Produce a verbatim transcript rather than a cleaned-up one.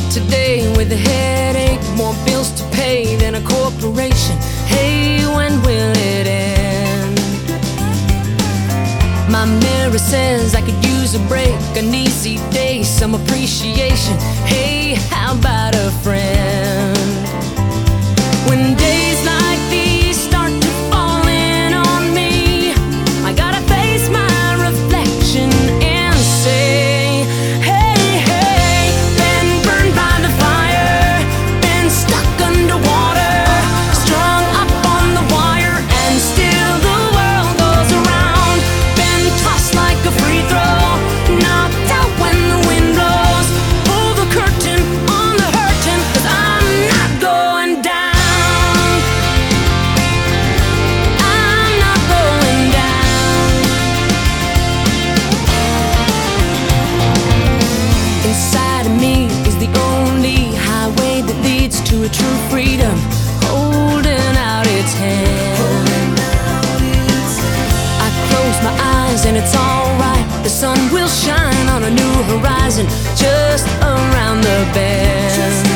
today with a headache, more bills to pay than a corporation. Hey, when will it end? My mirror says I could use a break, an easy day, some appreciation. Hey, how about a friend? When days like these start to fall in on me, I gotta face my reflection and say, hey, hey, been burned by the fire, been stuck underwater, strung up on the wire, and still the world goes around. Been tossed like a free throw, knocked out when the wind blows. Pull the curtain on the hurting, 'cause I'm not going down. I'm not going down. Inside of me is the only highway that leads to a true freedom, holding out its hand. I close my eyes and it's alright. The sun will shine on a new horizon just around the bend.